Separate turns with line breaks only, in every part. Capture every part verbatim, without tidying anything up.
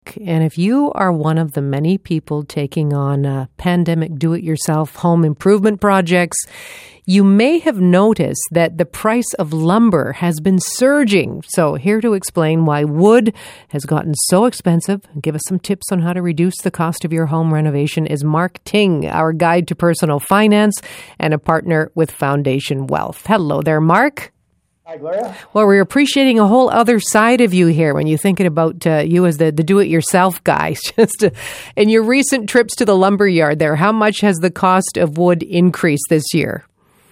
Mark. And if you are one of the many people taking on uh, pandemic do-it-yourself home improvement projects, you may have noticed that the price of lumber has been surging. So here to explain why wood has gotten so expensive and give us some tips on how to reduce the cost of your home renovation is Mark Ting, our guide to personal finance and a partner with Foundation Wealth. Hello there, Mark.
Hi, Gloria.
Well, we're appreciating a whole other side of you here when you're thinking about uh, you as the, the do-it-yourself guy. Just uh, in your recent trips to the lumber yard there, how much has the cost of wood increased this year?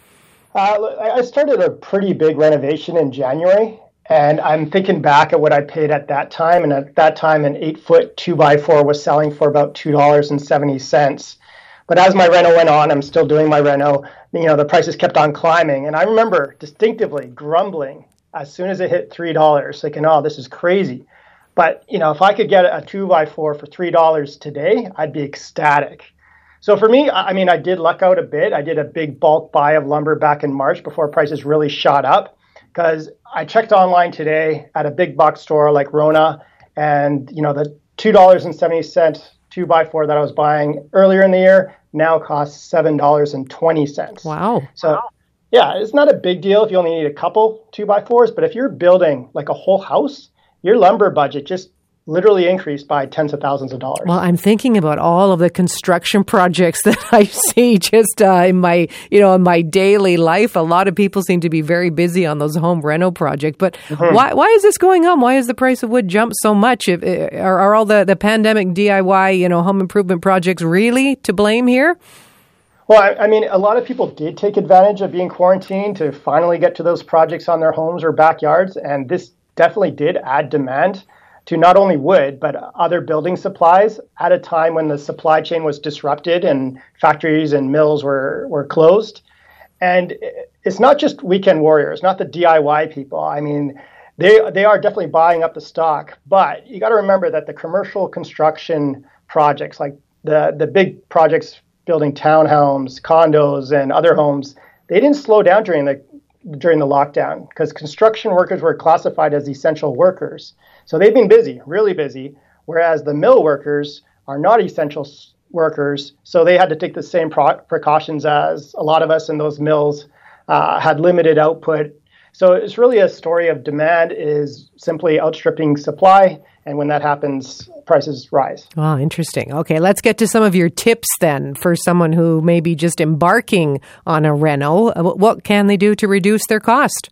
Uh, I started a pretty big renovation in January, and I'm thinking back at what I paid at that time. And at that time, an eight-foot two by four was selling for about two dollars and seventy cents. But as my reno went on, I'm still doing my reno, you know, the prices kept on climbing. And I remember distinctively grumbling as soon as it hit three dollars, thinking, oh, this is crazy. But, you know, if I could get a two by four for three dollars today, I'd be ecstatic. So for me, I mean, I did luck out a bit. I did a big bulk buy of lumber back in March before prices really shot up, because I checked online today at a big box store like Rona, and, you know, the two dollars and seventy cents two by four that I was buying earlier in the year now costs seven dollars and twenty cents.
Wow.
So wow. Yeah, it's not a big deal if you only need a couple two by fours, but if you're building like a whole house, your lumber budget just literally increased by tens of thousands of dollars.
Well, I'm thinking about all of the construction projects that I see just uh, in my, you know, in my daily life. A lot of people seem to be very busy on those home reno projects. But mm-hmm. why why is this going on? Why has the price of wood jumped so much? If, are, are all the, the pandemic D I Y, you know, home improvement projects really to blame here?
Well, I, I mean, a lot of people did take advantage of being quarantined to finally get to those projects on their homes or backyards. And this definitely did add demand to not only wood, but other building supplies at a time when the supply chain was disrupted and factories and mills were, were closed. And it's not just weekend warriors, not the D I Y people. I mean, they they are definitely buying up the stock, but you got to remember that the commercial construction projects, like the, the big projects building townhomes, condos, and other homes, they didn't slow down during the during the lockdown because construction workers were classified as essential workers. So they've been busy, really busy, whereas the mill workers are not essential workers. So they had to take the same pro- precautions as a lot of us in those mills uh, had limited output. So it's really a story of demand is simply outstripping supply. And when that happens, prices rise.
Oh, interesting. Okay, let's get to some of your tips then for someone who may be just embarking on a reno. What can they do to reduce their cost?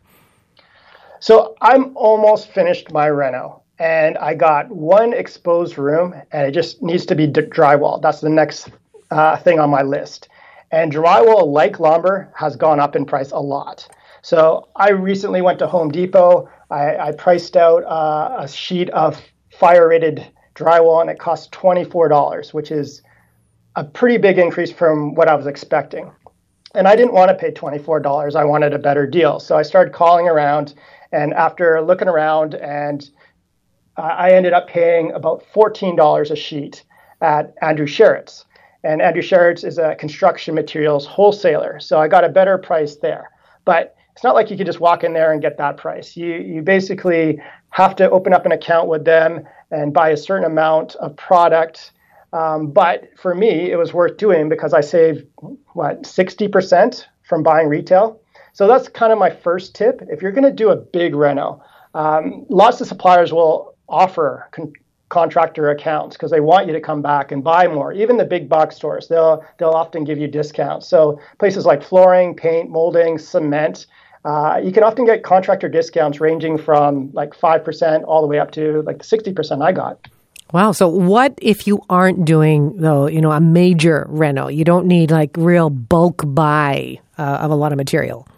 So I'm almost finished my reno, and I got one exposed room, and it just needs to be d- drywall. That's the next uh, thing on my list. And drywall, like lumber, has gone up in price a lot. So I recently went to Home Depot. I, I priced out uh, a sheet of fire-rated drywall, and it cost twenty-four dollars, which is a pretty big increase from what I was expecting. And I didn't want to pay twenty-four dollars. I wanted a better deal. So I started calling around, and after looking around, and uh, I ended up paying about fourteen dollars a sheet at Andrew Sheretz. And Andrew Sheretz is a construction materials wholesaler. So I got a better price there. But it's not like you could just walk in there and get that price. You you basically have to open up an account with them and buy a certain amount of product. Um, but for me, it was worth doing because I saved, what, sixty percent from buying retail. So that's kind of my first tip. If you're going to do a big reno, um, lots of suppliers will offer con- contractor accounts because they want you to come back and buy more. Even the big box stores, they'll they'll often give you discounts. So places like flooring, paint, molding, cement, Uh, you can often get contractor discounts ranging from like five percent all the way up to like the sixty percent I got.
Wow. So what if you aren't doing, though, you know, a major reno? You don't need like real bulk buy uh, of a lot of material.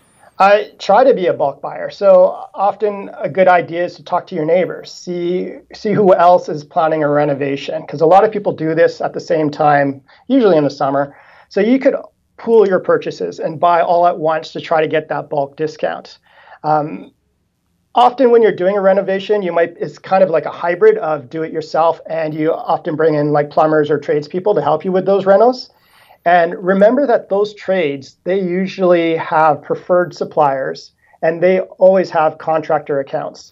I try to be a bulk buyer. So often a good idea is to talk to your neighbors, see see who else is planning a renovation, because a lot of people do this at the same time, usually in the summer. So you could pool your purchases and buy all at once to try to get that bulk discount. Um, often when you're doing a renovation, you might it's kind of like a hybrid of do it yourself, and you often bring in like plumbers or tradespeople to help you with those renos. And remember that those trades, they usually have preferred suppliers, and they always have contractor accounts.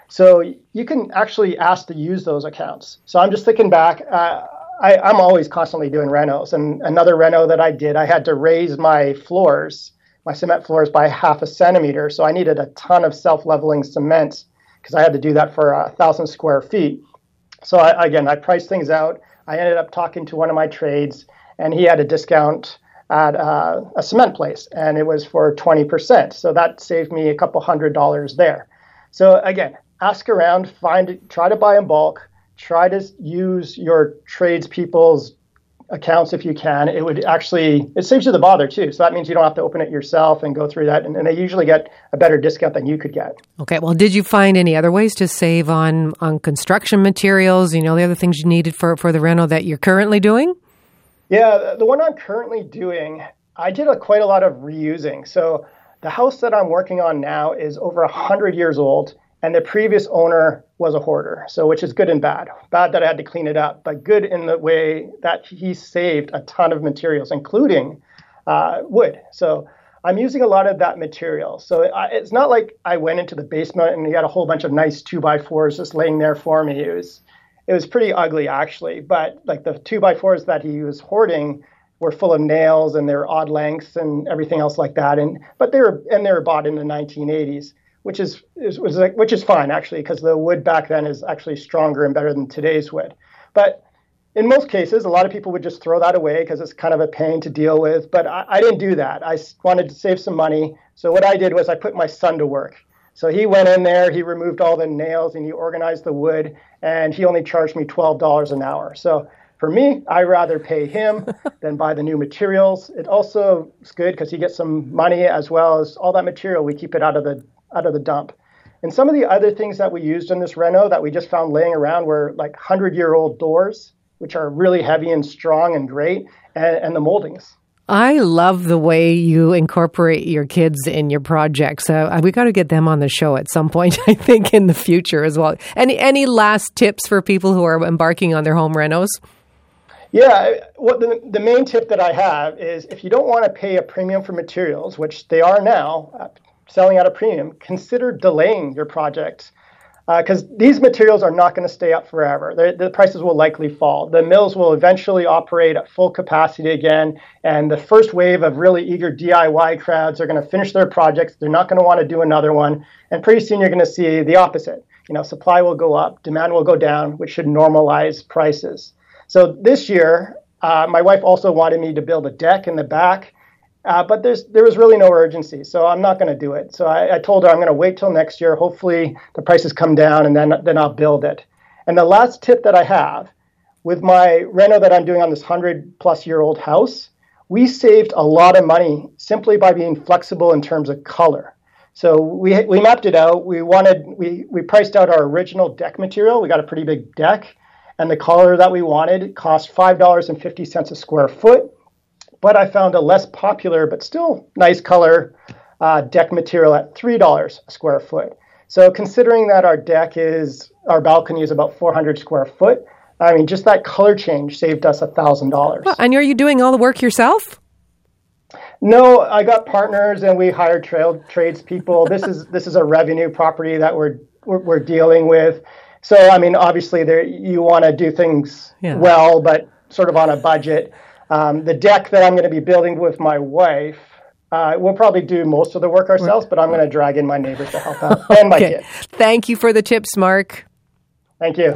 So you can actually ask to use those accounts. So I'm just thinking back, uh, I, I'm always constantly doing renos. And another reno that I did, I had to raise my floors, my cement floors by half a centimeter. So I needed a ton of self-leveling cement because I had to do that for a thousand square feet. So I, again, I priced things out. I ended up talking to one of my trades, and he had a discount at uh, a cement place, and it was for twenty percent. So that saved me a couple hundred dollars there. So again, ask around, find, try to buy in bulk, try to use your tradespeople's accounts if you can. It would actually, it saves you the bother too. So that means you don't have to open it yourself and go through that. And, and they usually get a better discount than you could get.
Okay. Well, did you find any other ways to save on, on construction materials, you know, the other things you needed for, for the reno that you're currently doing?
Yeah, the one I'm currently doing, I did a, quite a lot of reusing. So the house that I'm working on now is over one hundred years old, and the previous owner was a hoarder, so which is good and bad. Bad that I had to clean it up, but good in the way that he saved a ton of materials, including uh, wood. So I'm using a lot of that material. So I, it's not like I went into the basement and he had a whole bunch of nice two by fours just laying there for me. It was It was pretty ugly, actually, but like the two by fours that he was hoarding were full of nails and they're odd lengths and everything else like that. And but they were and they were bought in the nineteen eighties, which is, is was like, which is fine actually, because the wood back then is actually stronger and better than today's wood. But in most cases, a lot of people would just throw that away because it's kind of a pain to deal with. But I, I didn't do that. I wanted to save some money, so what I did was I put my son to work. So he went in there, he removed all the nails, and he organized the wood, and he only charged me twelve dollars an hour. So for me, I'd rather pay him than buy the new materials. It also is good because he gets some money as well as all that material. We keep it out of the out of the dump. And some of the other things that we used in this reno that we just found laying around were like hundred-year-old doors, which are really heavy and strong and great, and, and the moldings.
I love the way you incorporate your kids in your projects. Uh, we got to get them on the show at some point, I think, in the future as well. Any any last tips for people who are embarking on their home renos?
Yeah, what the, the main tip that I have is if you don't want to pay a premium for materials, which they are now, uh, selling at a premium, consider delaying your project. Because uh, these materials are not going to stay up forever. The, the prices will likely fall. The mills will eventually operate at full capacity again, and the first wave of really eager D I Y crowds are going to finish their projects. They're not going to want to do another one, and pretty soon you're going to see the opposite. You know, supply will go up, demand will go down, which should normalize prices. So this year, uh, my wife also wanted me to build a deck in the back. Uh, but there's there was really no urgency, so I'm not going to do it. So I, I told her I'm going to wait till next year. Hopefully the prices come down, and then then I'll build it. And the last tip that I have, with my reno that I'm doing on this hundred-plus-year-old house, we saved a lot of money simply by being flexible in terms of color. So we we mapped it out. We wanted we we priced out our original deck material. We got a pretty big deck, and the color that we wanted cost five dollars and fifty cents a square foot. But I found a less popular but still nice color uh, deck material at three dollars a square foot. So considering that our deck is, our balcony is about four hundred square foot, I mean, just that color change saved us one thousand dollars.
Well, and are you doing all the work yourself?
No, I got partners and we hired trail tradespeople. This is this is a revenue property that we're we're, we're dealing with. So, I mean, obviously there you want to do things yeah. well, but sort of on a budget. Um, the deck that I'm going to be building with my wife, uh, we'll probably do most of the work ourselves, but I'm going to drag in my neighbors to help out and my
okay.
kids.
Thank you for the tips, Mark.
Thank you.